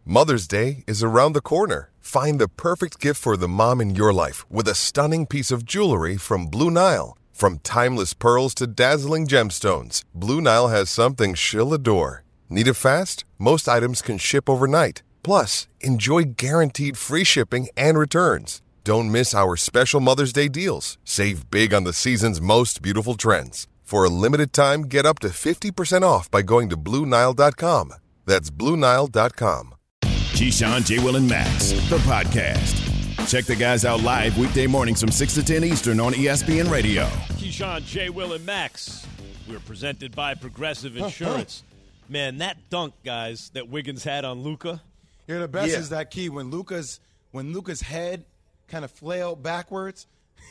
Mother's Day is around the corner. Find the perfect gift for the mom in your life with a stunning piece of jewelry from Blue Nile. From timeless pearls to dazzling gemstones, Blue Nile has something she'll adore. Need it fast? Most items can ship overnight. Plus, enjoy guaranteed free shipping and returns. Don't miss our special Mother's Day deals. Save big on the season's most beautiful trends. For a limited time, get up to 50% off by going to BlueNile.com. That's BlueNile.com. Keyshawn, J. Will, and Max, the podcast. Check the guys out live weekday mornings from 6 to 10 Eastern on ESPN Radio. Keyshawn, J. Will, and Max. We're presented by Progressive Insurance. Man, that dunk, guys, that Wiggins had on Luka. Yeah, the best is that key when Luka's head kind of flailed backwards.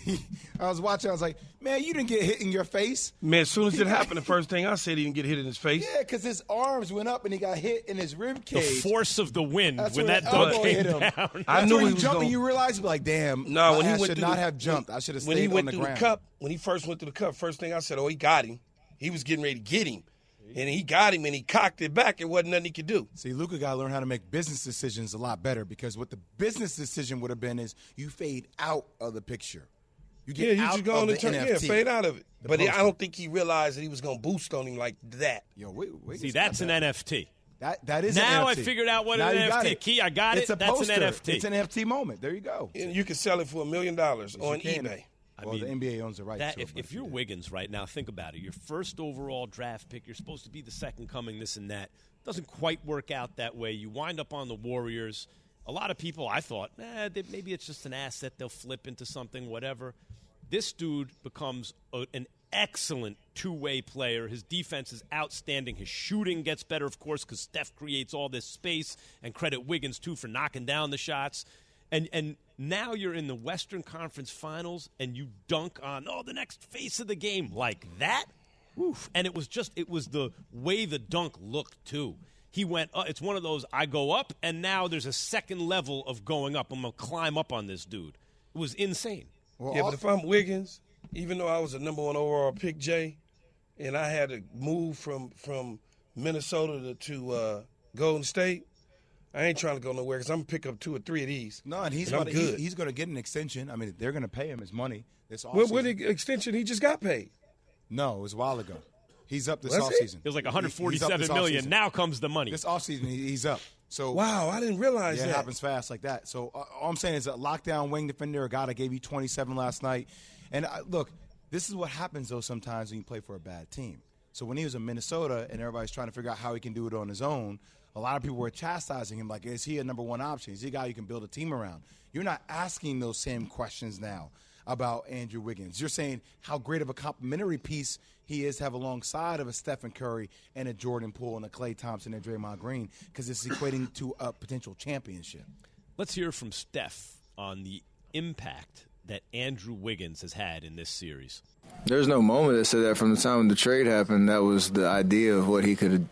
I was watching. I was like, man, you didn't get hit in your face. Man, as soon as it happened, the first thing I said, he didn't get hit in his face. Yeah, because his arms went up and he got hit in his rib cage. The force of the wind That's when where that the dunk elbow came hit him. down. I knew he was jumping. going. You realize, like, damn, No, when he I went should through not have jumped. I should have when stayed he went on the through ground. the cup. When he first went through the cup, first thing I said, oh, he got him. He was getting ready to get him. And he got him, and he cocked it back. It wasn't nothing he could do. See, Luka got to learn how to make business decisions a lot better, because what the business decision would have been is you fade out of the picture. You get You out just go on of and the turn, NFT. fade out of it. The But I poster. don't think he realized that he was going to boost on him like that. Yo, wait, See, that's an NFT. That is Now an I NFT. figured out what Now an you got NFT. it. Key, I got It's it. a That's poster. an NFT. It's an NFT moment. There you go. And you can sell it for $1 million on You can. eBay. Well, the NBA owns the rights That, to it. if you're Wiggins right now, think about it. Your first overall draft pick, you're supposed to be the second coming, this and that. Doesn't quite work out that way. You wind up on the Warriors. A lot of people, I thought, maybe it's just an asset. They'll flip into something, whatever. This dude becomes an excellent two-way player. His defense is outstanding. His shooting gets better, of course, because Steph creates all this space, and credit Wiggins, too, for knocking down the shots. And now you're in the Western Conference Finals, and you dunk on, the next face of the game like that? Oof. And it was the way the dunk looked, too. He went, it's one of those, I go up, and now there's a second level of going up. I'm going to climb up on this dude. It was insane. Well, Yeah, but if I'm Wiggins, even though I was a number one overall pick, Jay, and I had to move from Minnesota to Golden State, I ain't trying to go nowhere because I'm going to pick up 2 or 3 of these. No, and he's I'm going good. he's going to get an extension. I mean, they're going to pay him his money this What offseason. the extension? He just got paid. No, it was a while ago. He's up this Was it? offseason. It was like He's $147 up this million. offseason. Now comes the money. This offseason, he's up. So Wow, I didn't realize yeah, that. it happens fast like that. So all I'm saying is a lockdown wing defender, a guy that gave you 27 last night. And look, this is what happens, though, sometimes when you play for a bad team. So when he was in Minnesota and everybody's trying to figure out how he can do it on his own, a lot of people were chastising him like, is he a number one option? Is he a guy you can build a team around? You're not asking those same questions now about Andrew Wiggins. You're saying how great of a complementary piece he is to have alongside of a Stephen Curry and a Jordan Poole and a Klay Thompson and Draymond Green, because it's equating to a potential championship. Let's hear from Steph on the impact that Andrew Wiggins has had in this series. There's no moment that said that. From the time the trade happened, that was the idea of what he could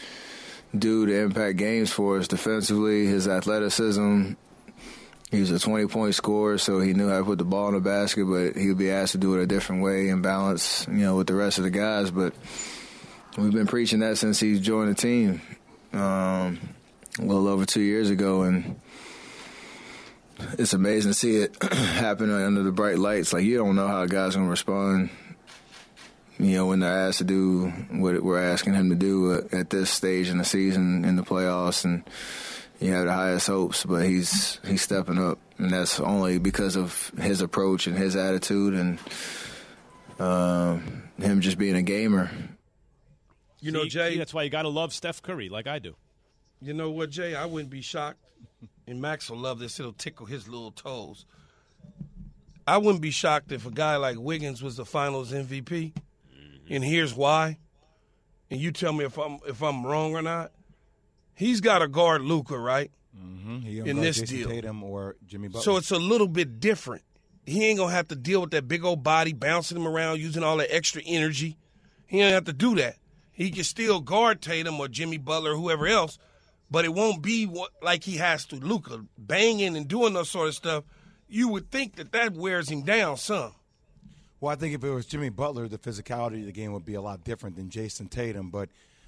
do to impact games for us defensively, his athleticism. He was a 20-point scorer, so he knew how to put the ball in the basket, but he would be asked to do it a different way and balance, with the rest of the guys. But we've been preaching that since he joined the team a little over 2 years ago, and it's amazing to see it happen under the bright lights. Like, you don't know how a guy's going to respond, when they're asked to do what we're asking him to do at this stage in the season, in the playoffs, and you have the highest hopes, but he's stepping up, and that's only because of his approach and his attitude and him just being a gamer. Jay, that's why you got to love Steph Curry like I do. You know what, Jay? I wouldn't be shocked, and Max will love this. It'll tickle his little toes. I wouldn't be shocked if a guy like Wiggins was the Finals MVP, and here's why. And you tell me if I'm wrong or not. He's got to guard Luka, right? Mm-hmm. He In this Jason deal. Tatum or Jimmy Butler. So it's a little bit different. He ain't going to have to deal with that big old body, bouncing him around, using all that extra energy. He ain't have to do that. He can still guard Tatum or Jimmy Butler or whoever else, but it won't be like he has to. Luka banging and doing that sort of stuff, you would think that wears him down some. Well, I think if it was Jimmy Butler, the physicality of the game would be a lot different than Jason Tatum. But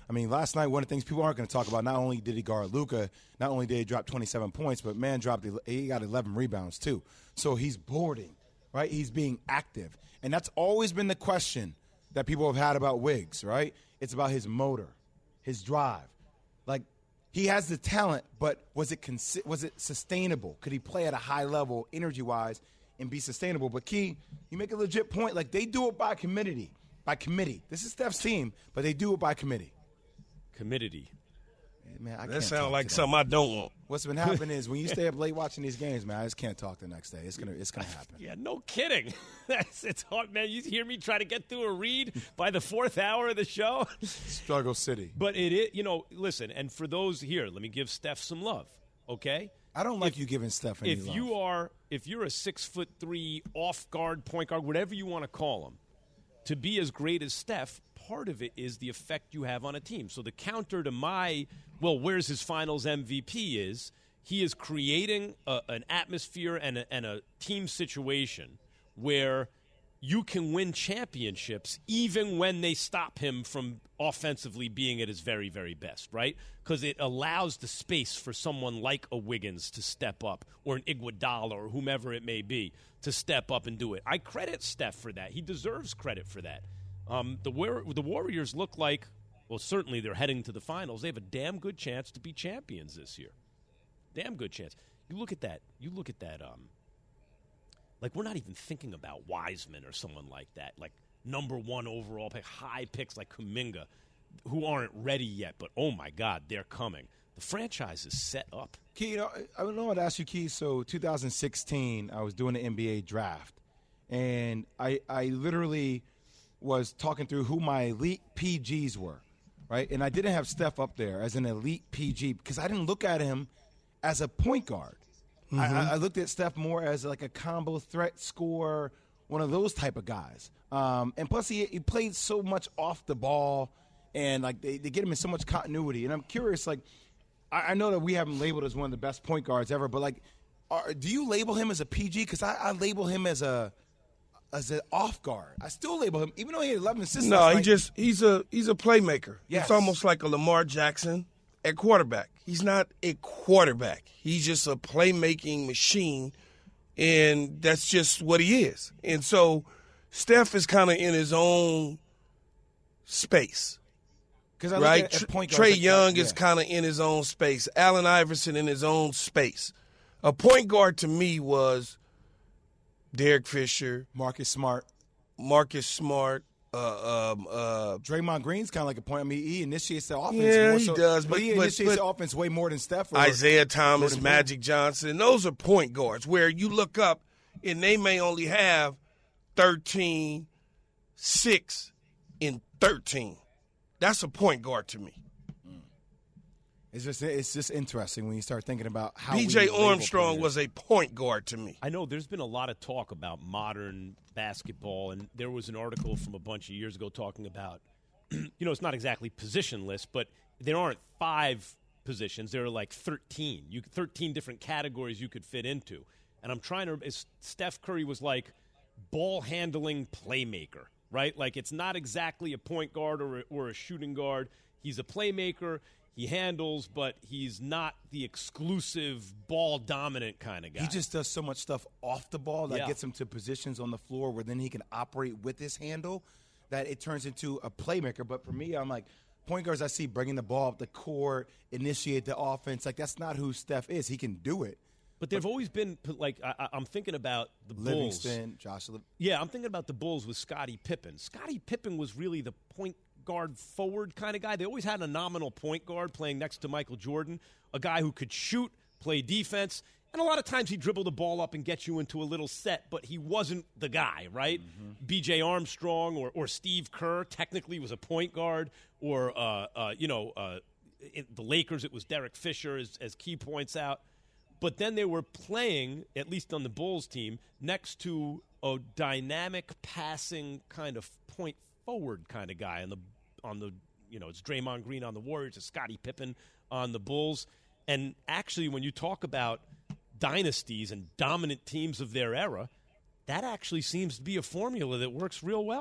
I mean, last night, one of the things people aren't going to talk about, not only did he guard Luka, not only did he drop 27 points, but man he got 11 rebounds too. So he's boarding, right? He's being active. And that's always been the question that people have had about Wiggs, right? It's about his motor, his drive. Like, he has the talent, but was it sustainable? Could he play at a high level energy-wise and be sustainable? But Key, you make a legit point. Like, they do it by committee. This is Steph's team, but they do it by committee. Committee. Man, that sounds like something I don't want. What's been happening is when you stay up late watching these games, man, I just can't talk the next day. It's gonna happen. Yeah, no kidding. It's hard, man. You hear me try to get through a read by the 4th hour of the show. Struggle City. But it is, listen. And for those here, let me give Steph some love. Okay. I don't like you giving Steph any love. If you're a 6'3" off guard, point guard, whatever you want to call him, to be as great as Steph, part of it is the effect you have on a team. So the counter to where's his finals MVP is he is creating an atmosphere and a team situation where you can win championships even when they stop him from offensively being at his very, very best, right? Because it allows the space for someone like a Wiggins to step up or an Iguodala or whomever it may be to step up and do it. I credit Steph for that. He deserves credit for that. The Warriors look like, well, certainly they're heading to the finals. They have a damn good chance to be champions this year. Damn good chance. You look at that. Like, we're not even thinking about Wiseman or someone like that. Like, number 1 overall pick, high picks like Kuminga, who aren't ready yet. But, oh, my God, they're coming. The franchise is set up. Key, I know I'd ask you, Key. So 2016, I was doing the NBA draft. And I literally was talking through who my elite PGs were, right? And I didn't have Steph up there as an elite PG because I didn't look at him as a point guard. Mm-hmm. I looked at Steph more as like a combo threat scorer, one of those type of guys. And plus, he played so much off the ball, and like they get him in so much continuity. And I'm curious, like I know that we have him labeled as one of the best point guards ever, but like, do you label him as a PG? Because I label him as an off guard. I still label him, even though he had 11 assists. No, he's a playmaker. Yes. It's almost like a Lamar Jackson at quarterback. He's not a quarterback. He's just a playmaking machine, and that's just what he is. And so Steph is kind of in his own space. Right? Trae Young is kind of in his own space. Allen Iverson in his own space. A point guard to me was Derek Fisher, Marcus Smart, Draymond Green's kind of like a point. I mean, he initiates the offense. Yeah, more he so, does. But he initiates the offense way more than Steph. Isaiah Thomas, Magic Johnson. Those are point guards where you look up and they may only have 13, 6, and 13. That's a point guard to me. It's just interesting when you start thinking about how B.J. Armstrong was a point guard to me. I know there's been a lot of talk about modern basketball, and there was an article from a bunch of years ago talking about, it's not exactly positionless, but there aren't 5 positions. There are like 13. 13 different categories you could fit into. And I'm trying to – Steph Curry was like ball-handling playmaker, right? Like it's not exactly a point guard or a shooting guard. He's a playmaker. He handles, but he's not the exclusive ball-dominant kind of guy. He just does so much stuff off the ball that gets him to positions on the floor where then he can operate with his handle that it turns into a playmaker. But for me, I'm like, point guards I see bringing the ball up the court, initiate the offense. Like, that's not who Steph is. He can do it. But they've always been, like, I'm thinking about the Bulls. Livingston, Josh. Yeah, I'm thinking about the Bulls with Scottie Pippen. Scottie Pippen was really the point guard forward kind of guy. They always had a nominal point guard playing next to Michael Jordan, a guy who could shoot, play defense, and a lot of times he dribbled the ball up and get you into a little set, but he wasn't the guy, right? Mm-hmm. B.J. Armstrong or Steve Kerr technically was a point guard, or the Lakers it was Derek Fisher, as Key points out. But then they were playing, at least on the Bulls team, next to a dynamic passing kind of point forward kind of guy on the it's Draymond Green on the Warriors, it's Scottie Pippen on the Bulls. And actually, when you talk about dynasties and dominant teams of their era, that actually seems to be a formula that works real well.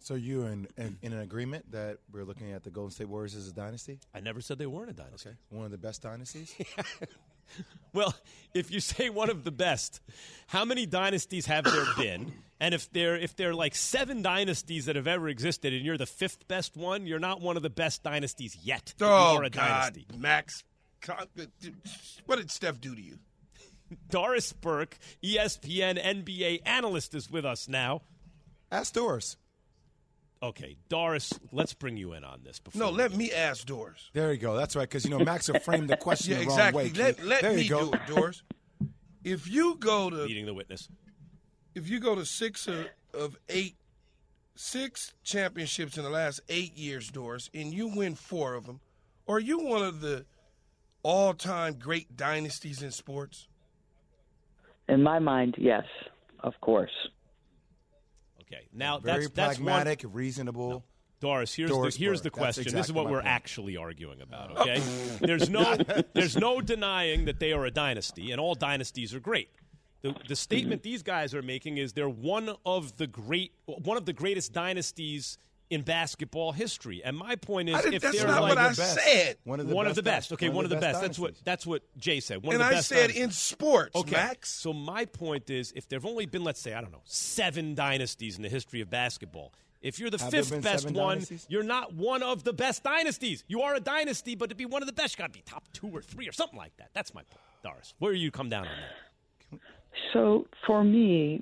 So you're in an agreement that we're looking at the Golden State Warriors as a dynasty? I never said they weren't a dynasty. Okay. One of the best dynasties? Well, if you say one of the best, how many dynasties have there been? And if there are like 7 dynasties that have ever existed and you're the 5th best one, you're not one of the best dynasties yet. Oh, you're a dynasty. Max. What did Steph do to you? Doris Burke, ESPN NBA analyst, is with us now. Ask Doris. Okay, Doris, let's bring you in on this. Let me ask Doris. There you go. That's right, because, Max will frame the question the wrong way. Let me do it, Doris. If you go to Meeting the witness. If you go to 6 championships in the last 8 years, Doris, and you win 4 of them, are you one of the all-time great dynasties in sports? In my mind, yes, of course. Okay, now Very that's pragmatic, reasonable. No. Doris, here's the question. Exactly this is what we're point. actually arguing about, okay? There's no denying that they are a dynasty, and all dynasties are great. The statement these guys are making is they're one of the greatest dynasties in basketball history. And my point is, if that's they're not like what I said. One of the best. Okay, one of the best. That's what Jay said. One and of the I best said dynasties. in sports, okay. Max. So my point is, if there've only been, let's say, 7 dynasties in the history of basketball, if you're the 5th best one, dynasties? you're not one of the best dynasties. You are a dynasty, but to be one of the best, you got to be top 2 or 3 or something like that. That's my point, Doris. Where do you come down on that? So for me,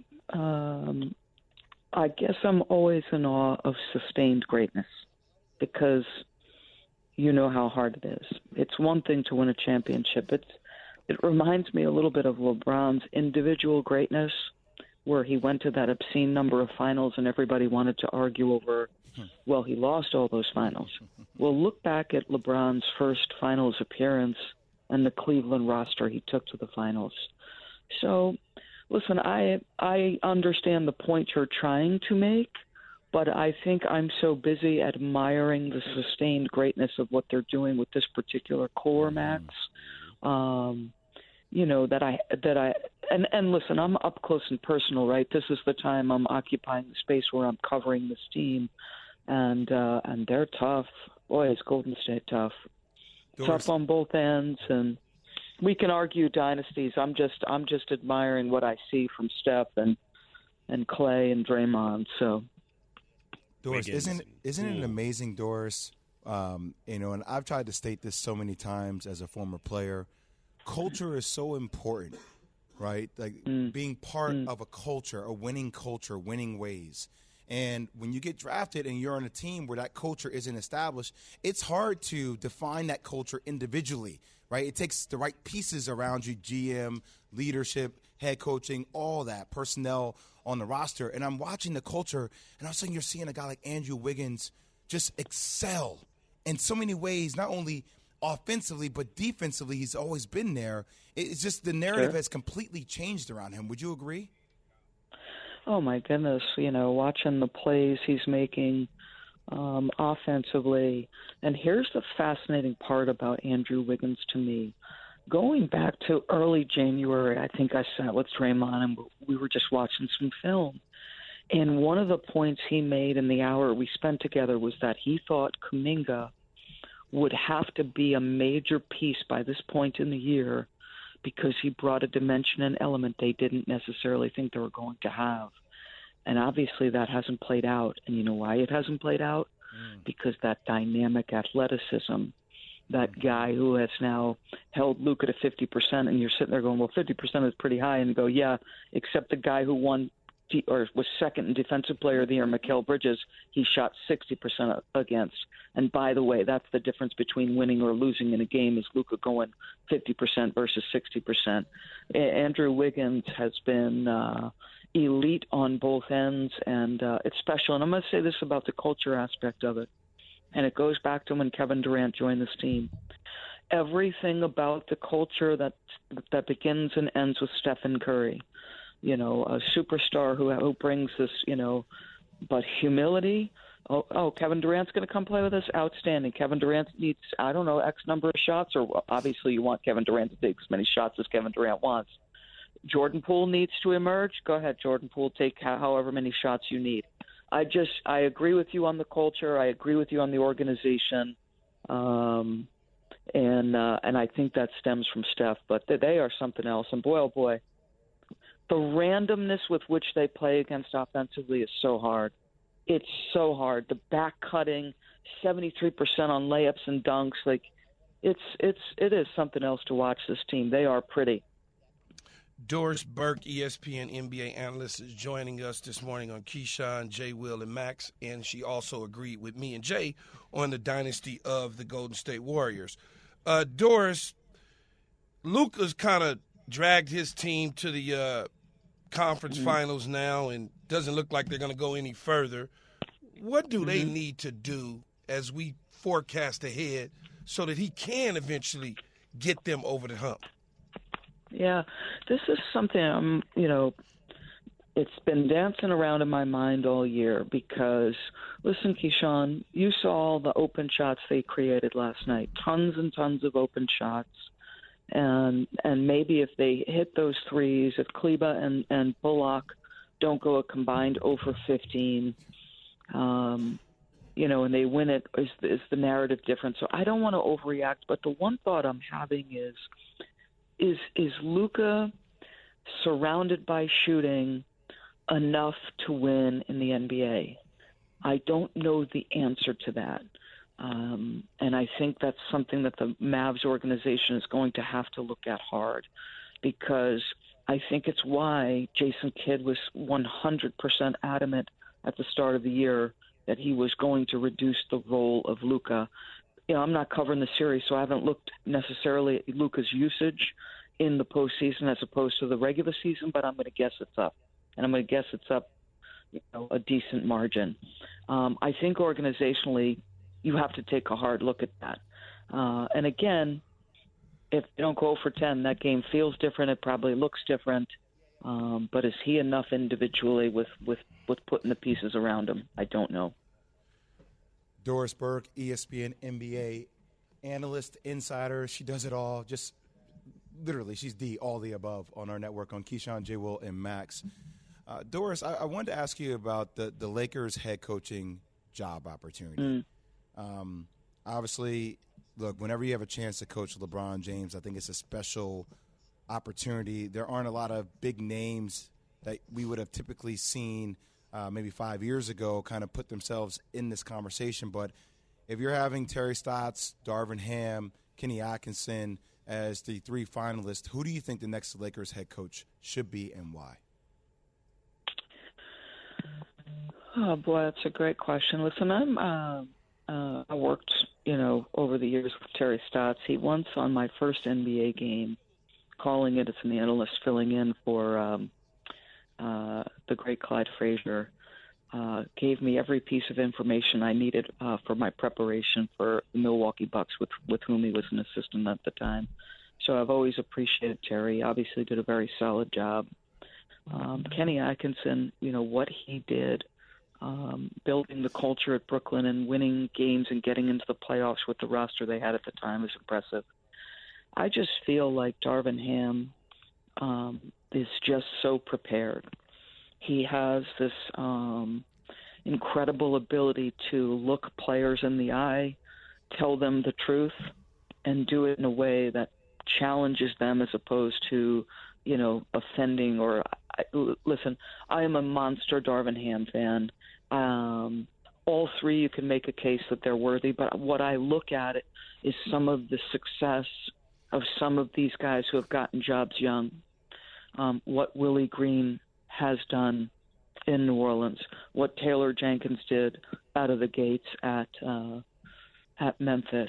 I guess I'm always in awe of sustained greatness because you know how hard it is. It's one thing to win a championship. It reminds me a little bit of LeBron's individual greatness, where he went to that obscene number of finals and everybody wanted to argue over, well, he lost all those finals. Well, look back at LeBron's first finals appearance and the Cleveland roster he took to the finals. So, listen, I understand the point you're trying to make, but I think I'm so busy admiring the sustained greatness of what they're doing with this particular core, Max. And listen, I'm up close and personal, right? This is the time I'm occupying the space where I'm covering this team, and they're tough. Boy, is Golden State tough. Tough on both ends, and we can argue dynasties. I'm just admiring what I see from Steph and Clay and Draymond. So, Doris, isn't it amazing, Doris? And I've tried to state this so many times as a former player. Culture is so important, right? Like being part of a culture, a winning culture, winning ways. And when you get drafted and you're on a team where that culture isn't established, it's hard to define that culture individually, right? It takes the right pieces around you, GM, leadership, head coaching, all that, personnel on the roster. And I'm watching the culture, and all of a sudden you're seeing a guy like Andrew Wiggins just excel in so many ways, not only offensively, but defensively. He's always been there. It's just the narrative has completely changed around him. Would you agree? Oh, my goodness. Watching the plays he's making offensively. And here's the fascinating part about Andrew Wiggins to me. Going back to early January, I think I sat with Draymond and we were just watching some film. And one of the points he made in the hour we spent together was that he thought Kuminga would have to be a major piece by this point in the year because he brought a dimension and element they didn't necessarily think they were going to have. And obviously that hasn't played out. And you know why it hasn't played out? Because that dynamic athleticism, that guy who has now held Luka to 50%, and you're sitting there going, well, 50% is pretty high. And you go, yeah, except the guy who won or was second in Defensive Player of the Year, Mikal Bridges, he shot 60% against. And by the way, that's the difference between winning or losing in a game is Luka going 50% versus 60%. Andrew Wiggins has been elite on both ends, and it's special. And I'm going to say this about the culture aspect of it, and it goes back to when Kevin Durant joined this team. Everything about the culture that begins and ends with Stephen Curry, a superstar who brings this, but humility. Oh, Kevin Durant's going to come play with us? Outstanding. Kevin Durant needs, X number of shots, or obviously you want Kevin Durant to take as many shots as Kevin Durant wants. Jordan Poole needs to emerge. Go ahead, Jordan Poole, take however many shots you need. I agree with you on the culture. I agree with you on the organization. And I think that stems from Steph, but they are something else. And boy, oh boy, the randomness with which they play against offensively is so hard. It's so hard. The back cutting, 73% on layups and dunks, like it is something else to watch this team. They are pretty. Doris Burke, ESPN NBA analyst, is joining us this morning on Keyshawn, Jay, Will, and Max, and she also agreed with me and Jay on the dynasty of the Golden State Warriors. Doris, Luka's kind of dragged his team to the conference finals now and doesn't look like they're going to go any further. What do they need to do as we forecast ahead so that he can eventually get them over the hump? Yeah, this is something it's been dancing around in my mind all year because, listen, Keyshawn, you saw the open shots they created last night, tons and tons of open shots. And maybe if they hit those threes, if Kleba and Bullock don't go a combined 0 for 15, and they win it, is the narrative different? So I don't want to overreact, but the one thought I'm having is Luka surrounded by shooting enough to win in the NBA? I don't know the answer to that. And I think that's something that the Mavs organization is going to have to look at hard, because I think it's why Jason Kidd was 100% adamant at the start of the year that he was going to reduce the role of Luka. I'm not covering the series, so I haven't looked necessarily at Luka's usage in the postseason as opposed to the regular season, but I'm going to guess it's up. And I'm going to guess it's up a decent margin. I think organizationally, you have to take a hard look at that. And again, if they don't go for 10, that game feels different. It probably looks different. But is he enough individually with putting the pieces around him? I don't know. Doris Burke, ESPN NBA analyst, insider. She does it all. Just literally, she's all the above on our network on Keyshawn, J. Will, and Max. Doris, I wanted to ask you about the Lakers head coaching job opportunity. Obviously, look, whenever you have a chance to coach LeBron James, I think it's a special opportunity. There aren't a lot of big names that we would have typically seen maybe 5 years ago kind of put themselves in this conversation. But if you're having Terry Stotts, Darvin Ham, Kenny Atkinson as the three finalists, who do you think the next Lakers head coach should be and why? Oh, boy, that's a great question. Listen, I worked, over the years with Terry Stotts. He once, on my first NBA game, calling it as an analyst, filling in for the great Clyde Frazier, gave me every piece of information I needed for my preparation for the Milwaukee Bucks, with whom he was an assistant at the time. So I've always appreciated Terry. Obviously did a very solid job. Kenny Atkinson, what he did, building the culture at Brooklyn and winning games and getting into the playoffs with the roster they had at the time is impressive. I just feel like Darvin Ham is just so prepared. He has this incredible ability to look players in the eye, tell them the truth, and do it in a way that challenges them as opposed to, offending or listen, I am a monster Darvin Ham fan. All three, you can make a case that they're worthy, but what I look at it is some of the success of some of these guys who have gotten jobs young. What Willie Green has done in New Orleans, what Taylor Jenkins did out of the gates at Memphis.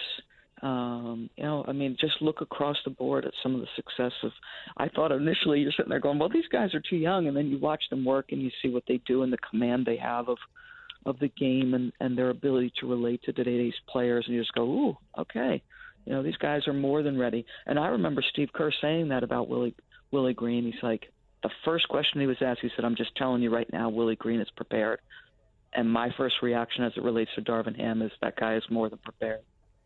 Just look across the board at some of the success of. I thought initially you're sitting there going, well, these guys are too young, and then you watch them work and you see what they do and the command they have of the game and their ability to relate to today's players, and you just go, ooh, okay, these guys are more than ready. And I remember Steve Kerr saying that about Willie Green. He's like, the first question he was asked, he said, I'm just telling you right now, Willie Green is prepared. And my first reaction as it relates to Darvin Ham is that guy is more than prepared.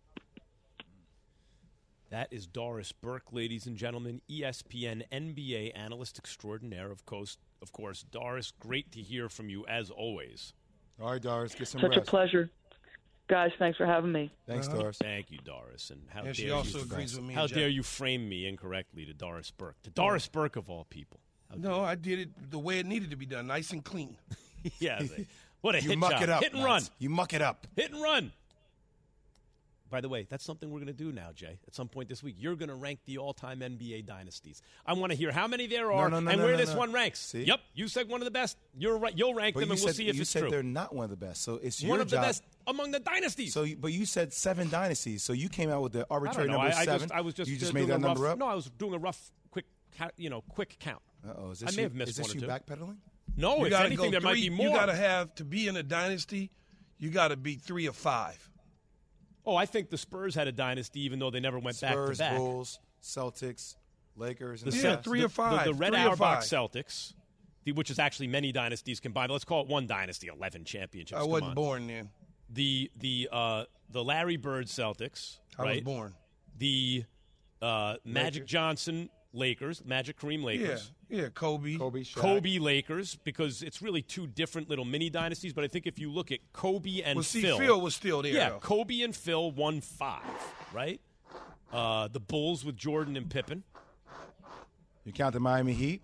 That is Doris Burke, ladies and gentlemen, ESPN NBA analyst extraordinaire, of course. Doris, great to hear from you as always. All right, Doris, get some Such rest. a pleasure. Guys, thanks for having me. Thanks, Doris. Thank you, Doris. And how And she dare also you? agrees with me. How and dare Jack. you frame me incorrectly to Doris Burke? To Doris Burke of all people. No, I did it the way it needed to be done, nice and clean. Yeah. What a You hit muck job. it up. Hit and Max. run. You muck it up. Hit and run. By the way, that's something we're going to do now, Jay. At some point this week, you're going to rank the all-time NBA dynasties. I want to hear how many there are and where this one ranks. See? Yep, you said one of the best. You're right. You'll rank But them, you and we'll said, see if you it's said true. they're not one of the best, so it's your One of job. the best among the dynasties. So, but you said 7 dynasties, so you came out with the I don't arbitrary know. number I 7. was just you just doing made that a rough, number up. No, I was doing a rough, quick count. Uh-oh, is I this may you, have missed is this one or you two. backpedaling? No, You if gotta anything, go there might be three. more. You got to have, to be in a dynasty, you got to be 3 of 5. Oh, I think the Spurs had a dynasty, even though they never went Spurs, back to back. Bulls, Celtics, Lakers, and The Yeah, Cel- 3 of 5. The Red 3 of Auerbach 5. Celtics, which is actually many dynasties combined. But let's call it one dynasty, 11 championships. I Come wasn't on. born then. The Larry Bird Celtics, I right? was born. The Magic Johnson Lakers, Magic Kareem Lakers. Yeah, Kobe. Shaq. Kobe Lakers, because it's really two different little mini dynasties. But I think if you look at Kobe and Well, see, Phil, Phil was still there, yeah, though. Kobe and Phil won 5, right? The Bulls with Jordan and Pippen. You count the Miami Heat?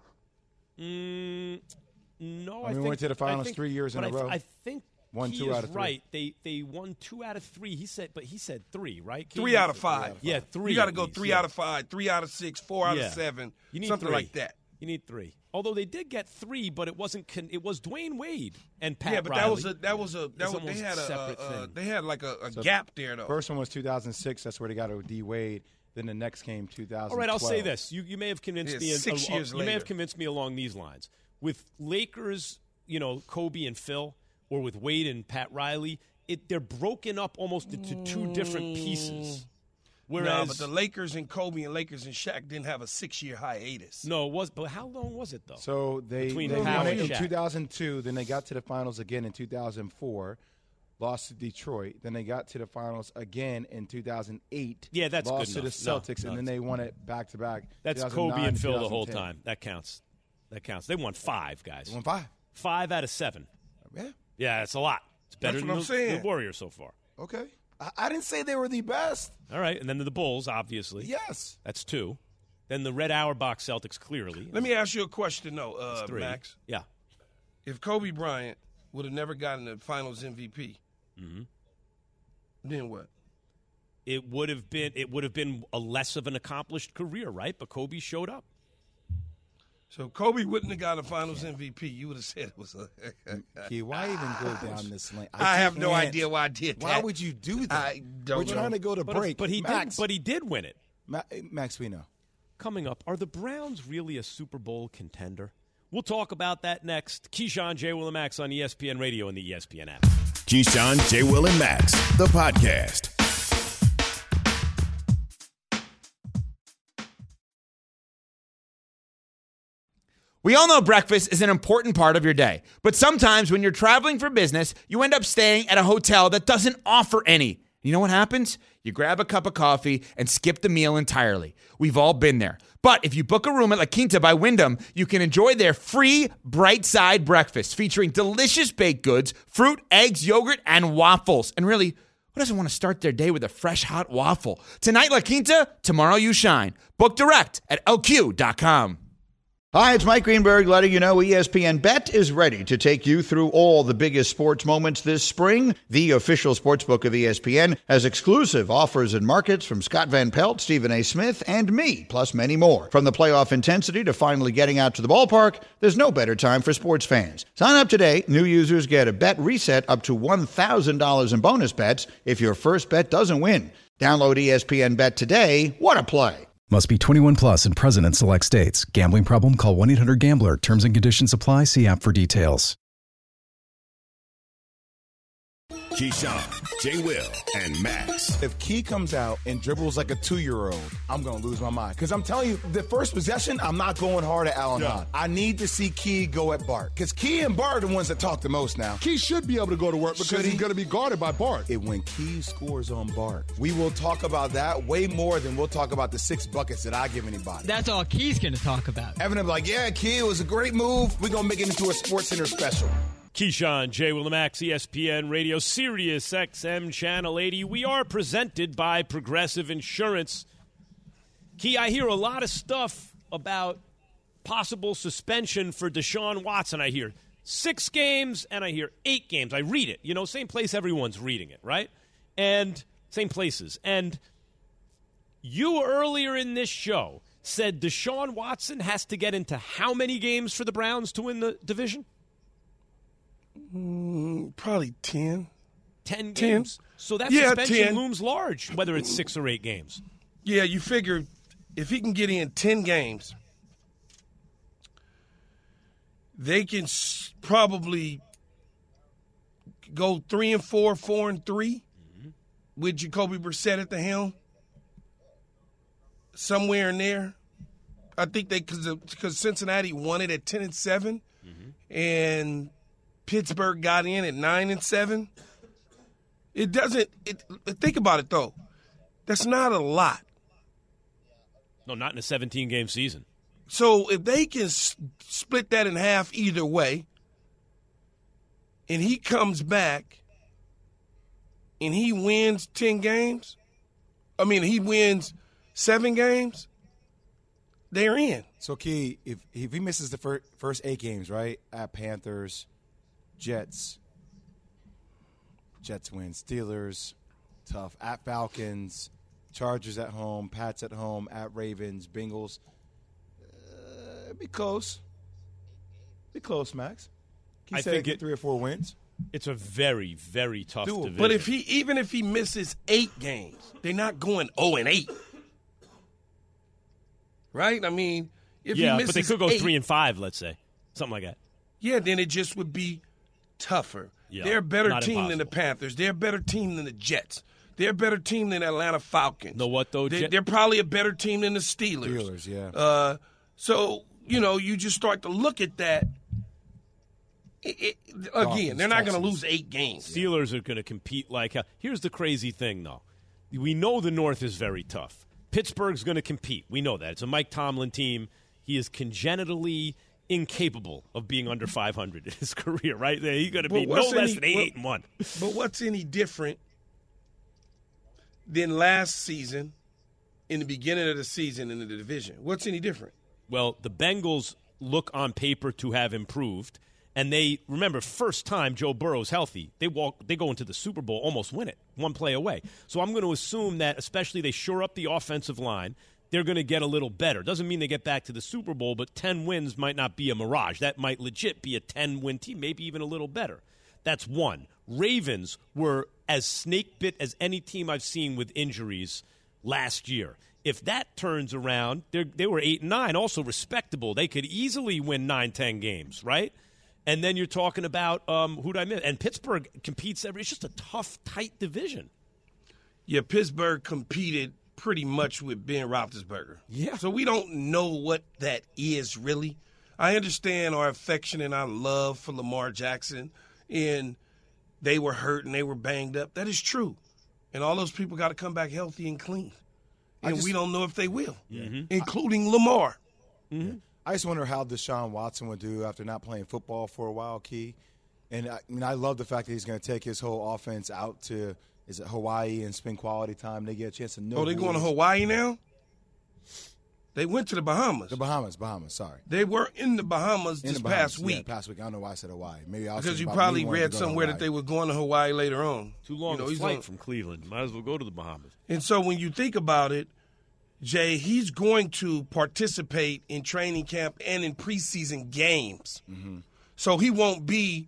No, I mean, we went to the finals 3 years in but a row. I think Won he 2 is out of 3. right. They won 2 out of 3. He said 3, right? 3 out of 5. Yeah, 3. You got to at go least, 3 yeah. out of 5, 3 out of 6, 4 out Yeah. of 7, You need something 3. like that. You need 3. Although they did get 3, but it wasn't. It was Dwayne Wade and Pat Yeah, but Riley. that was It's they almost had a separate thing. they had like a gap there though. First one was 2006. That's where they got D Wade. Then the next came 2012. All right, I'll say this: you may have convinced Yeah, me. 6 years you may have later. convinced me along these lines. With Lakers, Kobe and Phil, or with Wade and Pat Riley, they're broken up almost into 2 different pieces. Whereas, No, but the Lakers and Kobe and Lakers and Shaq didn't have a 6-year hiatus. no, it was. But how long was it though? So they Between won Powell it and in Shaq. 2002. Then they got to the finals again in 2004. Lost to Detroit. Then they got to the finals again in 2008. Yeah, that's good lost to the enough. No, Celtics, no, and then they won it back to back. That's 2009 Kobe and to Phil the whole 2010. time. That counts. They won 5, guys. They won 5. 5 out of 7. Yeah. Yeah, that's a lot. It's better That's than what I'm the saying. Warriors so far. Okay. I didn't say they were the best. All right, and then the Bulls, obviously. Yes. That's 2. Then the Red Auerbach Celtics, clearly. Let me ask you a question though, That's 3. Max. Yeah. If Kobe Bryant would have never gotten the Finals MVP, then what? It would have been a less of an accomplished career, right? But Kobe showed up. So Kobe wouldn't have got a Finals MVP. You would have said it was a. Key, why even go down this lane? I have no can't. idea why I did that. Why would you do that? I don't We're know. trying to go to break. But he Max, did. But he did win it. Max, we know. Coming up, are the Browns really a Super Bowl contender? We'll talk about that next. Keyshawn, J. Will, and Max on ESPN Radio and the ESPN app. Keyshawn, J. Will, and Max, the podcast. We all know breakfast is an important part of your day, but sometimes when you're traveling for business, you end up staying at a hotel that doesn't offer any. You know what happens? You grab a cup of coffee and skip the meal entirely. We've all been there. But if you book a room at La Quinta by Wyndham, you can enjoy their free Bright Side breakfast featuring delicious baked goods, fruit, eggs, yogurt, and waffles. And really, who doesn't want to start their day with a fresh hot waffle? Tonight, La Quinta, tomorrow you shine. Book direct at lq.com. Hi, it's Mike Greenberg letting you know ESPN Bet is ready to take you through all the biggest sports moments this spring. The official sportsbook of ESPN has exclusive offers and markets from Scott Van Pelt, Stephen A. Smith, and me, plus many more. From the playoff intensity to finally getting out to the ballpark, there's no better time for sports fans. Sign up today. New users get a bet reset up to $1,000 in bonus bets if your first bet doesn't win. Download ESPN Bet today. What a play. Must be 21 plus and present in select states. Gambling problem? Call 1-800-GAMBLER. Terms and conditions apply. See app for details. Keyshawn, J. Will, and Max. If Key comes out and dribbles like a 2-year-old, I'm going to lose my mind. Because I'm telling you, the first possession, I'm not going hard at Allen Hahn. I need to see Key go at Bart. Because Key and Bart are the ones that talk the most now. Key should be able to go to work because he's going to be guarded by Bart. And when Key scores on Bart, we will talk about that way more than we'll talk about the 6 buckets that I give anybody. That's all Key's going to talk about. Evan will be like, yeah, Key, it was a great move. We're going to make it into a SportsCenter special. Keyshawn, J. Willimax, ESPN Radio, Sirius XM Channel 80. We are presented by Progressive Insurance. Key, I hear a lot of stuff about possible suspension for Deshaun Watson. I hear 6 games and I hear 8 games. I read it. You know, same place everyone's reading it, right? And same places. And you earlier in this show said Deshaun Watson has to get into how many games for the Browns to win the division? Probably 10. 10 games. So that suspension 10. looms large, whether it's 6 or 8 games. Yeah, you figure if he can get in 10 games, they can probably go 3-4, 4-3 with Jacoby Brissett at the helm. Somewhere in there. I think because Cincinnati won it at 10-7, and Pittsburgh got in at 9-7. It doesn't. Think about it though. That's not a lot. No, not in a 17-game season. So if they can split that in half either way, and he comes back and he wins 10 games, he wins 7 games, they're in. So, Key, if he misses the first 8 games, right, at Panthers, Jets win, Steelers, tough, at Falcons, Chargers at home, Pats at home, at Ravens, Bengals, it'd be close. Be close, Max. I think 3 or 4 wins. It's a very, very tough division. But even if he misses 8 games, they're not going 0-8. Right? If he misses but they could go 8, 3-5, let's say. Something like that. Yeah, then it just would be tougher. Yeah, they're a better not team than the impossible. Panthers. They're a better team than the Jets. They're a better team than the Atlanta Falcons. Know what, though? They're probably a better team than the Steelers. Yeah. So, you just start to look at that. Again, they're not going to lose 8 games. Steelers are going to compete like hell. Here's the crazy thing, though. We know the North is very tough. Pittsburgh's going to compete. We know that. It's a Mike Tomlin team. He is congenitally incapable of being under 500 in his career, right? He's going to be no less than 8-1. But what's any different than last season, in the beginning of the season in the division? What's any different? Well, the Bengals look on paper to have improved. And they, remember, first time Joe Burrow's healthy, they go into the Super Bowl, almost win it, 1 play away. So I'm going to assume that, especially they shore up the offensive line, they're going to get a little better. Doesn't mean they get back to the Super Bowl, but 10 wins might not be a mirage. That might legit be a 10-win team, maybe even a little better. That's one. Ravens were as snake-bit as any team I've seen with injuries last year. If that turns around, they were 8-9, also respectable. They could easily win 9-10 games, right? And then you're talking about who did I miss? And Pittsburgh competes it's just a tough, tight division. Yeah, Pittsburgh competed pretty much with Ben Roethlisberger. Yeah. So we don't know what that is really. I understand our affection and our love for Lamar Jackson, and they were hurt and they were banged up. That is true. And all those people got to come back healthy and clean. And we don't know if they will, including Lamar. Mm-hmm. I just wonder how Deshaun Watson would do after not playing football for a while, Key. And I love the fact that he's going to take his whole offense out to Hawaii and spend quality time. They get a chance to know. Oh, they're going to Hawaii now? They went to the Bahamas. The Bahamas, sorry. They were in the Bahamas past week. Yeah, past week. I don't know why I said Hawaii. Maybe because you probably read somewhere that they were going to Hawaii later on. Too long a flight from Cleveland. Might as well go to the Bahamas. And so when you think about it, Jay, he's going to participate in training camp and in preseason games. Mm-hmm. So he won't be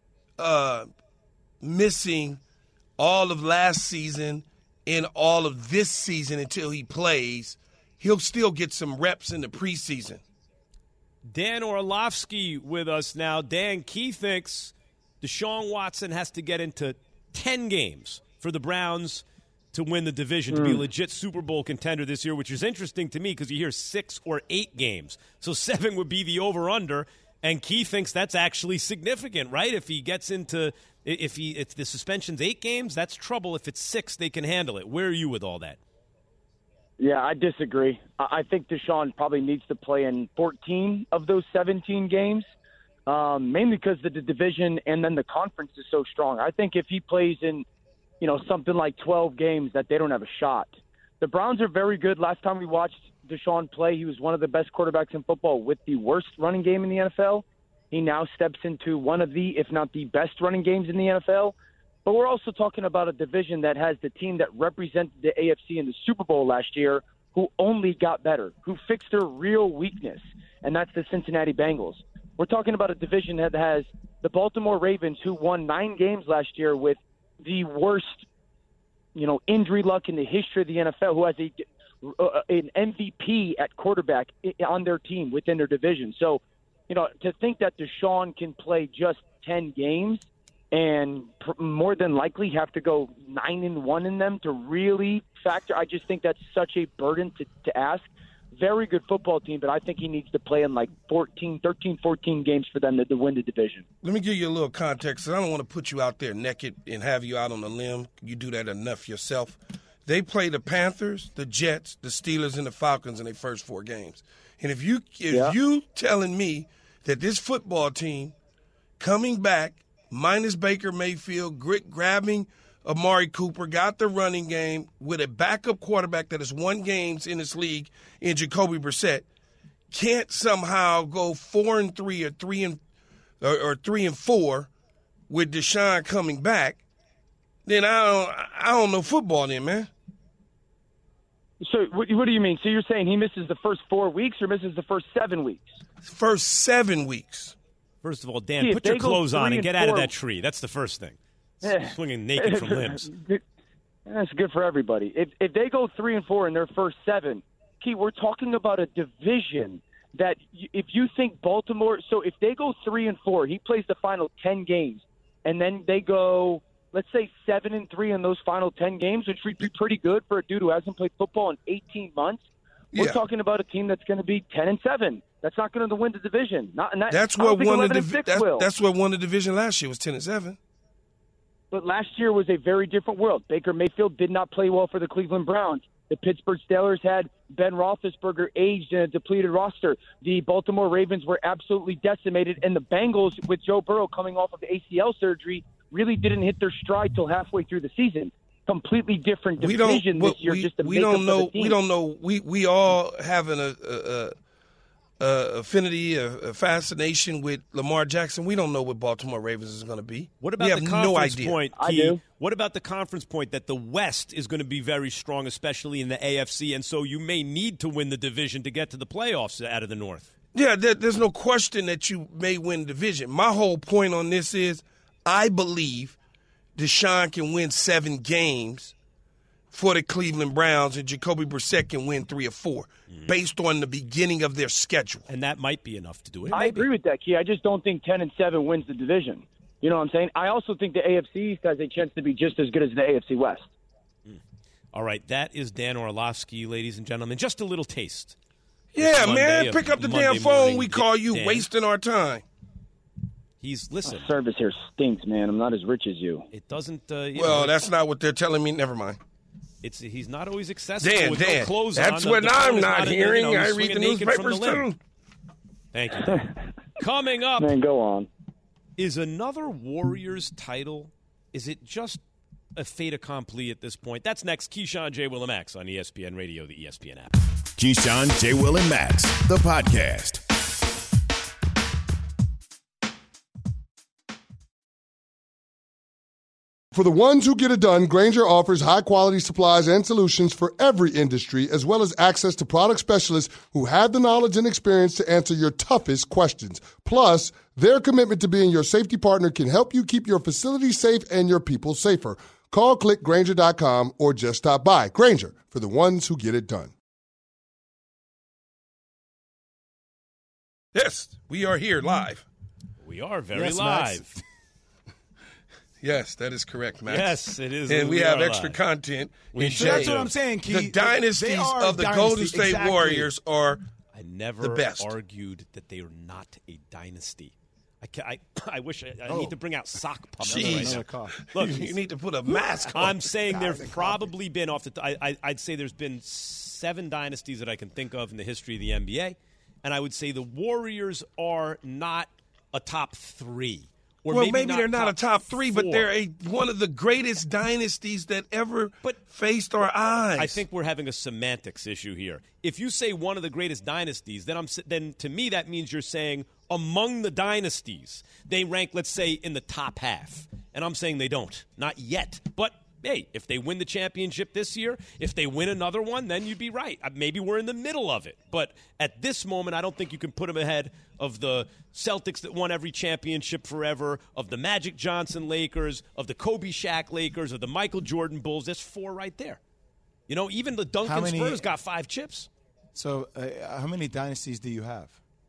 missing all of last season and all of this season until he plays. He'll still get some reps in the preseason. Dan Orlovsky with us now. Dan, Key thinks Deshaun Watson has to get into 10 games for the Browns to win the division, to be a legit Super Bowl contender this year, which is interesting to me because you hear 6 or 8 games. So 7 would be the over-under, and Key thinks that's actually significant, right? If he gets into if the suspension's 8 games, that's trouble. If it's 6, they can handle it. Where are you with all that? Yeah, I disagree. I think Deshaun probably needs to play in 14 of those 17 games. mainly because the division and then the conference is so strong. I think if he plays in, something like 12 games, that they don't have a shot. The Browns are very good. Last time we watched Deshaun play, he was one of the best quarterbacks in football with the worst running game in the NFL. He now steps into one of the, if not the best running games in the NFL. But we're also talking about a division that has the team that represented the AFC in the Super Bowl last year, who only got better, who fixed their real weakness, and that's the Cincinnati Bengals. We're talking about a division that has the Baltimore Ravens, who won 9 games last year with the worst, injury luck in the history of the NFL, who has an MVP at quarterback on their team within their division. So, to think that Deshaun can play just 10 games and more than likely have to go 9-1 in them to really factor, I just think that's such a burden to ask. Very good football team, but I think he needs to play in like 13, 14 games for them to win the division. Let me give you a little context. I don't want to put you out there naked and have you out on a limb. You do that enough yourself. They play the Panthers, the Jets, the Steelers, and the Falcons in their first 4 games. And if you telling me that this football team coming back, minus Baker Mayfield, grabbing Amari Cooper, got the running game with a backup quarterback that has won games in this league in Jacoby Brissett, can't somehow go 4-3 or 3-4 with Deshaun coming back, then I don't know football then, man. So what do you mean? So you're saying he misses the first 4 weeks or misses the first 7 weeks? First 7 weeks. First of all, Dan, put your clothes on and get out of that tree. That's the first thing. Swinging naked from limbs. That's good for everybody. If they go 3-4 in their first 7, Key, we're talking about a division that if you think Baltimore, so if they go 3-4, he plays the final 10 games, and then they go, let's say 7-3 in those final 10 games, which would be pretty good for a dude who hasn't played football in 18 months. We're talking about a team that's going to be 10-7. That's not going to win the division. That's what won the division last year was 10-7. But last year was a very different world. Baker Mayfield did not play well for the Cleveland Browns. The Pittsburgh Steelers had Ben Roethlisberger aged in a depleted roster. The Baltimore Ravens were absolutely decimated, and the Bengals, with Joe Burrow coming off of ACL surgery, really didn't hit their stride till halfway through the season. Completely different division this year. We don't know. We all have an affinity, a fascination with Lamar Jackson. We don't know what Baltimore Ravens is going to be. What about the conference point, Key? What about the conference point that the West is going to be very strong, especially in the AFC, and so you may need to win the division to get to the playoffs out of the North? Yeah, there's no question that you may win the division. My whole point on this is I believe Deshaun can win 7 games for the Cleveland Browns, and Jacoby Brissett can win 3 or 4 based on the beginning of their schedule. And that might be enough to do it. I agree with that, Key. I just don't think 10-7 wins the division. You know what I'm saying? I also think the AFC East has a chance to be just as good as the AFC West. All right, that is Dan Orlovsky, ladies and gentlemen. Just a little taste. Yeah, man, pick up the damn phone. We call you wasting our time. Listen. Service here stinks, man. I'm not as rich as you. It doesn't. That's not what they're telling me. Never mind. He's not always accessible with no clothes that's on. what I'm not hearing. I read the newspapers too. Thank you. Coming up, man, go on. Is another Warriors title, is it just a fait accompli at this point? That's next. Keyshawn, J. Will, and Max on ESPN Radio, the ESPN app. Keyshawn, J. Will, and Max, the podcast. For the ones who get it done, Grainger offers high-quality supplies and solutions for every industry, as well as access to product specialists who have the knowledge and experience to answer your toughest questions. Plus, their commitment to being your safety partner can help you keep your facility safe and your people safer. Call, click Grainger.com, or just stop by. Grainger, for the ones who get it done. Yes, we are here live. We are very live. Yes, that is correct, Max. Yes, it is. And we have extra content. That's what I'm saying, Keith. The dynasties of the Golden State Warriors are I never the best. argued that they are not a dynasty. I wish I need to bring out sock puppets right now. Look, you need to put a mask on. I'm saying there's probably been I'd say there's been 7 dynasties that I can think of in the history of the NBA, and I would say the Warriors are not a top 3. Or well, maybe they're not a top 3, 4. but they're one of the greatest dynasties that ever faced our eyes. I think we're having a semantics issue here. If you say one of the greatest dynasties, then to me that means you're saying among the dynasties they rank, let's say, in the top half. And I'm saying they don't. Not yet. But hey, if they win the championship this year, if they win another one, then you'd be right. Maybe we're in the middle of it. But at this moment, I don't think you can put them ahead of the Celtics that won every championship forever, of the Magic Johnson Lakers, of the Kobe Shaq Lakers, of the Michael Jordan Bulls. There's 4 right there. You know, even the Duncan Spurs got 5 chips. So how many dynasties do you have?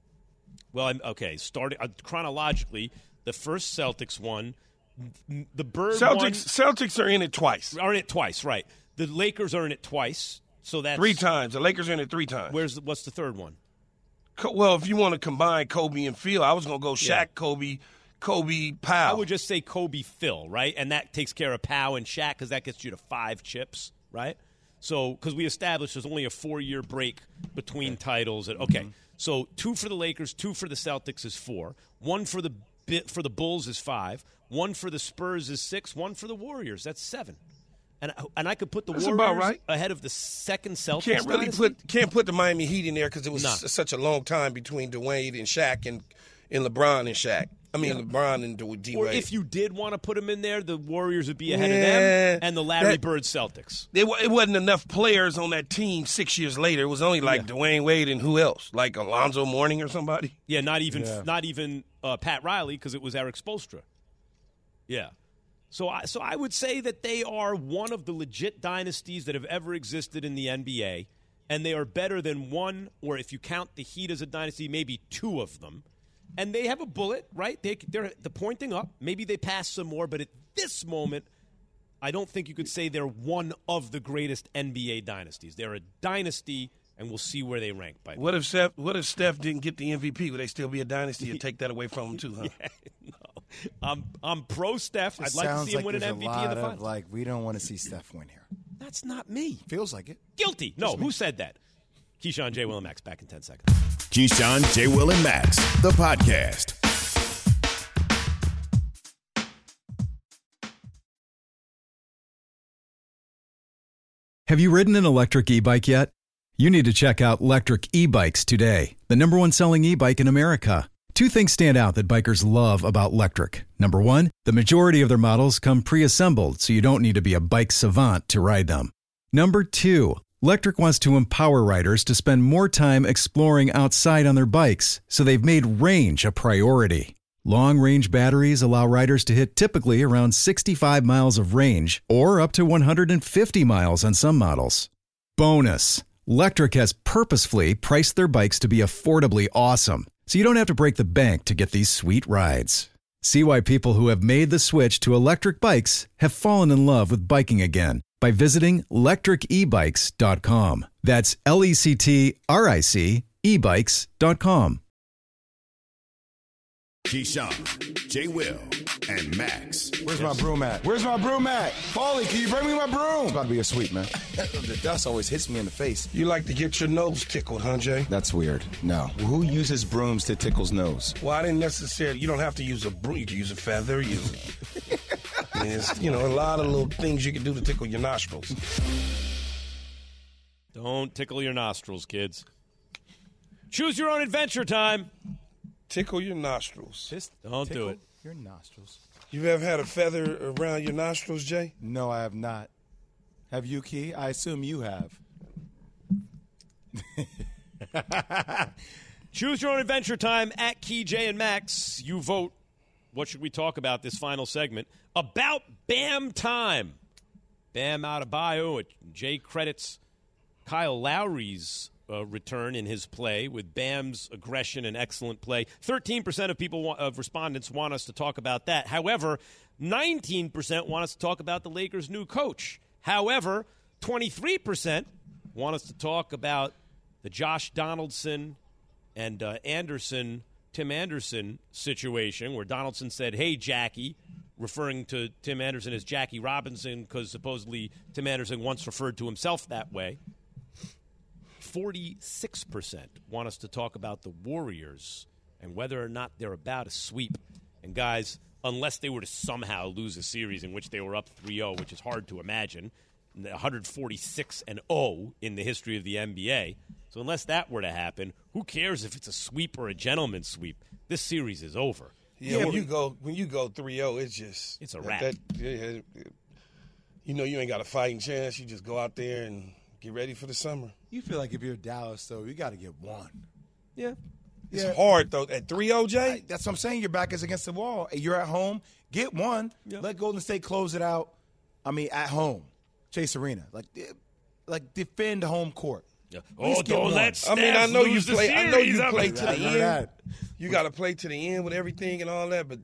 Well, starting chronologically, the first Celtics won. The Bird Celtics are in it twice. Are in it twice, right. The Lakers are in it twice. So that's 3 times. The Lakers are in it 3 times. What's the third one? Well, if you want to combine Kobe and Phil, I was going to go Shaq, Kobe, Powell. I would just say Kobe, Phil, right? And that takes care of Powell and Shaq because that gets you to 5 chips, right? So because we established there's only a 4-year break between titles. So 2 for the Lakers, 2 for the Celtics is 4. 1 for the Bulls is 5. 1 for the Spurs is 6. 1 for the Warriors. That's 7. And I could put the Warriors ahead of the second Celtics. Can't put the Miami Heat in there because it was such a long time between Dwayne and Shaq and LeBron and Shaq. I mean, LeBron and D-Wade. Or if you did want to put them in there, the Warriors would be ahead of them and the Larry Bird Celtics. It wasn't enough players on that team 6 years later. It was only like Dwayne Wade and who else? Like Alonzo Mourning or somebody? Yeah, not even Pat Riley because it was Eric Spoelstra. Yeah. So I would say that they are one of the legit dynasties that have ever existed in the NBA, and they are better than one, or if you count the Heat as a dynasty, maybe 2 of them. And they have a bullet, right? They're pointing up. Maybe they pass some more, but at this moment, I don't think you could say they're one of the greatest NBA dynasties. They're a dynasty, and we'll see where they rank. What if Steph didn't get the MVP? Would they still be a dynasty and take that away from him too, huh? No. I'm pro Steph. I'd like to see him win an MVP in the finals. We don't want to see Steph win here. That's not me. Feels like it. Guilty. No, who said that? Keyshawn, J. Will, and Max, back in 10 seconds. Keyshawn, J. Will, and Max, the podcast. Have you ridden an electric e-bike yet? You need to check out Lectric E-Bikes today, the #1 selling e-bike in America. 2 things stand out that bikers love about Lectric. Number 1, the majority of their models come pre-assembled, so you don't need to be a bike savant to ride them. Number 2, Lectric wants to empower riders to spend more time exploring outside on their bikes, so they've made range a priority. Long-range batteries allow riders to hit typically around 65 miles of range, or up to 150 miles on some models. Bonus, Lectric has purposefully priced their bikes to be affordably awesome, so you don't have to break the bank to get these sweet rides. See why people who have made the switch to electric bikes have fallen in love with biking again by visiting lectricebikes.com. That's LECTRIC ebikes.com. Keyshawn, J. Will, and Max. Where's my broom at? Paulie, can you bring me my broom? It's about to be a sweep, man. The dust always hits me in the face. You like to get your nose tickled, huh, Jay? That's weird. No. Who uses brooms to tickle's nose? Well, I didn't necessarily. You don't have to use a broom. You can use a feather. I mean, it's, a lot of little things you can do to tickle your nostrils. Don't tickle your nostrils, kids. Choose your own adventure time. Tickle your nostrils. Don't do it. Your nostrils. You ever had a feather around your nostrils, Jay? No, I have not. Have you, Key? I assume you have. Choose your own adventure time at Key, J, and Max. You vote. What should we talk about this final segment? About Bam time. Bam Adebayo. Jay credits Kyle Lowry's return in his play with Bam's aggression and excellent play. 13% of people, of respondents, want us to talk about that. However, 19% want us to talk about the Lakers' new coach. However, 23% want us to talk about the Josh Donaldson and Tim Anderson situation, where Donaldson said, "Hey, Jackie," referring to Tim Anderson as Jackie Robinson, because supposedly Tim Anderson once referred to himself that way. 46% want us to talk about the Warriors and whether or not they're about to sweep. And, guys, unless they were to somehow lose a series in which they were up 3-0, which is hard to imagine, 146-0 in the history of the NBA. So unless that were to happen, who cares if it's a sweep or a gentleman's sweep? This series is over. Yeah, when you go 3-0, it's a wrap. You ain't got a fighting chance. You just go out there and get ready for the summer. You feel like if you're Dallas, though, you got to get one. Yeah. It's hard, though. At 3-0, Jay? That's what I'm saying. Your back is against the wall. You're at home. Get one. Yeah. Let Golden State close it out. At home. Chase Arena. Like defend home court. Yeah. Oh, don't let Steph I know you lose the play. I know you series. play to the end. You got to play to the end with everything and all that, but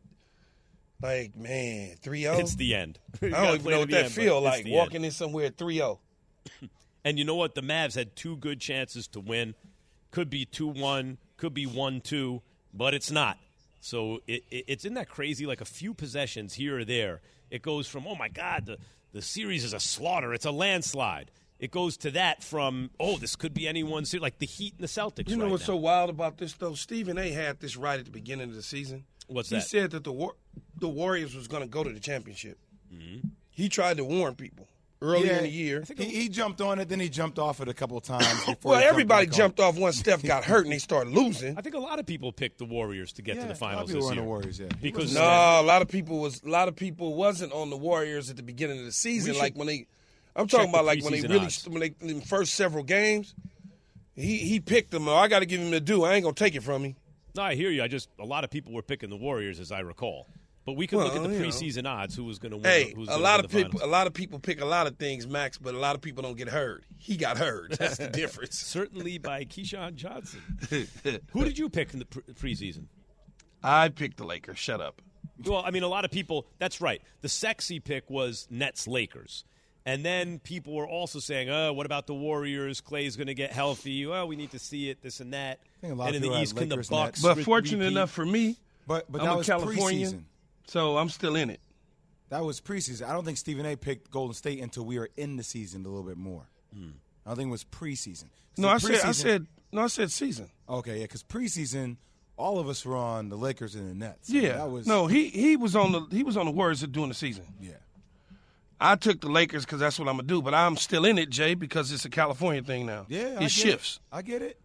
3-0. It's the end. I don't even know what that feel like, walking in somewhere at 3-0. And you know what? The Mavs had 2 good chances to win. Could be 2-1, could be 1-2, but it's not. So it's in that crazy, like a few possessions here or there. It goes from, oh, my God, the series is a slaughter. It's a landslide. It goes to that from, this could be anyone's, like the Heat and the Celtics. You know what's so wild about this, though? Stephen A. had this right at the beginning of the season. What's that? He said that the Warriors was going to go to the championship. Mm-hmm. He tried to warn people earlier in the year. He jumped on it, then he jumped off it a couple of times. Well, everybody jumped off once Steph got hurt and they started losing. I think a lot of people picked the Warriors to get to the finals this year. The Warriors, yeah. Because a lot of people wasn't on the Warriors at the beginning of the season. I'm talking about when they in the first several games, he picked them. I got to give him the due. I ain't gonna take it from him. No, I hear you. A lot of people were picking the Warriors, as I recall. But we could look at the preseason odds. Who was going to win? Hey, a lot of people pick a lot of things, Max, but a lot of people don't get hurt. He got hurt. That's the difference. Certainly by Keyshawn Johnson. Who did you pick in the preseason? I picked the Lakers. Shut up. Well, a lot of people. That's right. The sexy pick was Nets-Lakers. And then people were also saying, what about the Warriors? Clay's going to get healthy. Well, we need to see it, this and that. And in the East, can the Bucks But fortunate enough for me, but I'm that was a Californian, preseason. So I'm still in it. That was preseason. I don't think Stephen A. picked Golden State until we were in the season a little bit more. I don't think it was preseason. I said season. Okay, yeah, because preseason, all of us were on the Lakers and the Nets. Yeah. He was on the Warriors during the season. Yeah. I took the Lakers because that's what I'm going to do, but I'm still in it, Jay, because it's a California thing now. Yeah, it shifts. I get it.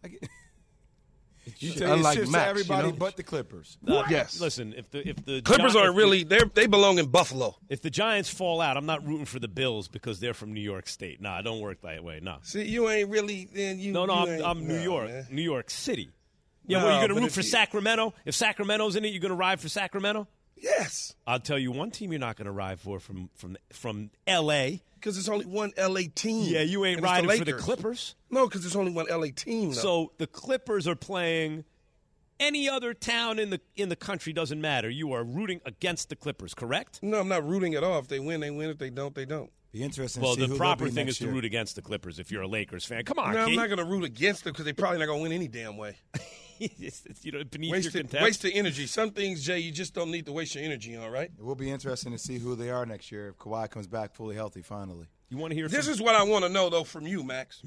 You Unlike shifts Max, to everybody you know? but the Clippers. Yes. Listen, if the Clippers aren't really they belong in Buffalo. If the Giants fall out, I'm not rooting for the Bills because they're from New York State. Nah, it don't work that way. Nah. See, you ain't really then you. No, I'm New York, man. New York City. Yeah, well, you're going to root for Sacramento? If Sacramento's in it, you're going to ride for Sacramento? Yes. I'll tell you one team you're not going to ride for from L.A. Because there's only one L.A. team. Yeah, you ain't riding for the Clippers. No, because there's only one L.A. team, though. So the Clippers are playing any other town in the country, doesn't matter. You are rooting against the Clippers, correct? No, I'm not rooting at all. If they win, they win. If they don't, they don't. Be interesting. Well, to see the who proper they'll be thing next is to year. root against the Clippers if you're a Lakers fan. Come on, No, Keith. I'm not going to root against them because they're probably not going to win any damn way. It's, beneath your contempt. Waste the energy. Some things, Jay, you just don't need to waste your energy on, right? It will be interesting to see who they are next year if Kawhi comes back fully healthy finally. You want to hear This is what I want to know, though, from you, Max.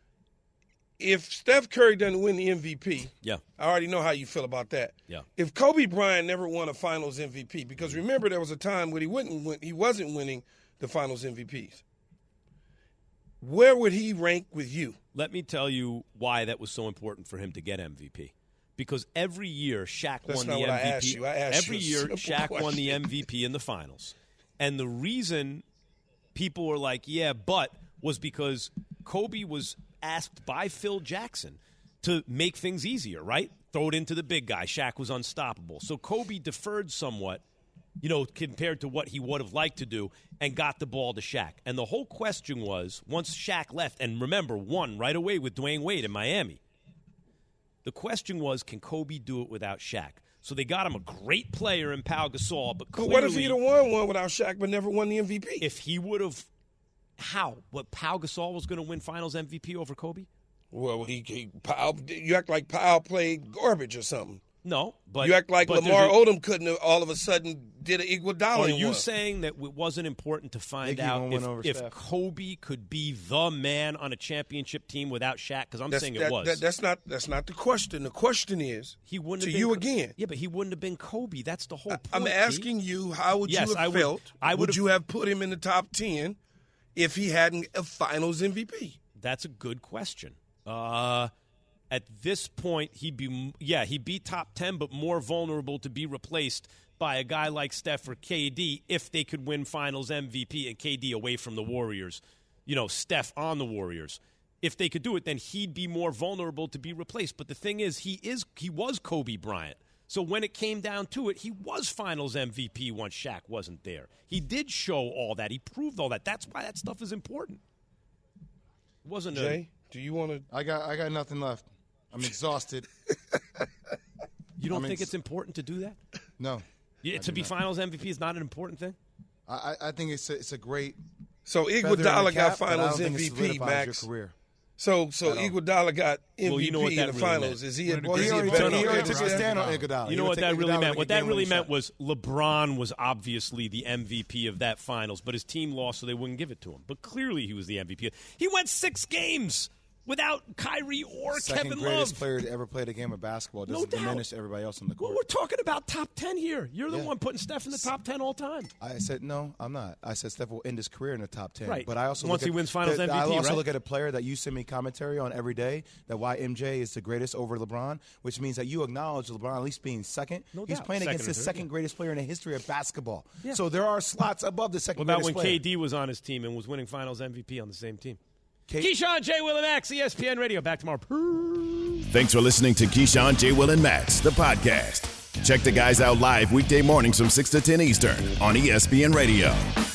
If Steph Curry doesn't win the MVP, I already know how you feel about that. Yeah. If Kobe Bryant never won a Finals MVP, because remember there was a time when he wasn't winning the Finals MVPs, where would he rank with you? Let me tell you why that was so important for him to get MVP. Because every year Shaq won the MVP. I asked you. Every year Shaq won the MVP in the finals. And the reason people were like, was because Kobe was asked by Phil Jackson to make things easier, right? Throw it into the big guy. Shaq was unstoppable. So Kobe deferred somewhat, compared to what he would have liked to do, and got the ball to Shaq. And the whole question was, once Shaq left, and remember, won right away with Dwayne Wade in Miami, the question was, can Kobe do it without Shaq? So they got him a great player in Pau Gasol, but clearly, what if he'd have won one without Shaq but never won the MVP? If he would have, how? What, Pau Gasol was going to win Finals MVP over Kobe? Well, you act like Pau played garbage or something. No, but you act like but Lamar Odom couldn't have all of a sudden did an Iguodala. Are you saying that it wasn't important to find out if Kobe could be the man on a championship team without Shaq? Because I'm saying it was. That's not the question. The question is he wouldn't to have you been, again. Yeah, but he wouldn't have been Kobe. That's the whole point. I'm asking you, how would you have felt? Would you have put him in the top 10 if he hadn't a Finals MVP? That's a good question. At this point, he'd be top 10, but more vulnerable to be replaced by a guy like Steph or KD if they could win Finals MVP and KD away from the Warriors. Steph on the Warriors. If they could do it, then he'd be more vulnerable to be replaced. But the thing is, he was Kobe Bryant. So when it came down to it, he was Finals MVP once Shaq wasn't there. He did show all that. He proved all that. That's why that stuff is important. It wasn't Jay, do you want to? I got nothing left. I'm exhausted. You don't think it's important to do that? No. To be Finals MVP is not an important thing? I think it's a great. So Iguodala got Finals MVP, Max. Your career. So Iguodala got MVP in the Finals. Is he? He already took his stand on Iguodala. You know what that really meant? What that really meant was LeBron was obviously the MVP of that Finals, but his team lost, so they wouldn't give it to him. But clearly he was the MVP. He went 6 games without Kyrie or Kevin Love. Second greatest player to ever play the game of basketball. Doesn't diminish everybody else on the court. Well, we're talking about top 10 here. You're the one putting Steph in the top 10 all time. I said, no, I'm not. I said Steph will end his career in the top 10. Right. But I also once he wins Finals MVP, I also look at a player that you send me commentary on every day, that why MJ is the greatest over LeBron, which means that you acknowledge LeBron at least being second. He's playing against the second greatest player in the history of basketball. Yeah. So there are slots above the second greatest player. What about when KD was on his team and was winning Finals MVP on the same team? Keyshawn, J. Will, and Max, ESPN Radio. Back tomorrow. Thanks for listening to Keyshawn, J. Will, and Max, the podcast. Check the guys out live weekday mornings from 6 to 10 Eastern on ESPN Radio.